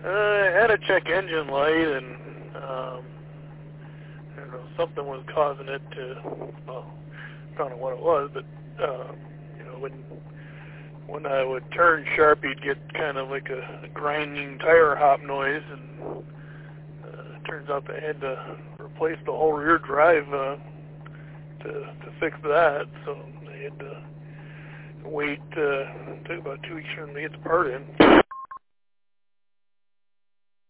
I had a check engine light, and I don't know, something was causing it to, well, I don't know what it was, but you know, when I would turn sharp, you'd get kind of like a grinding tire hop noise, and it turns out I had to replace the whole rear drive to fix that, so I had to wait, it took about 2 weeks for them to get the part in.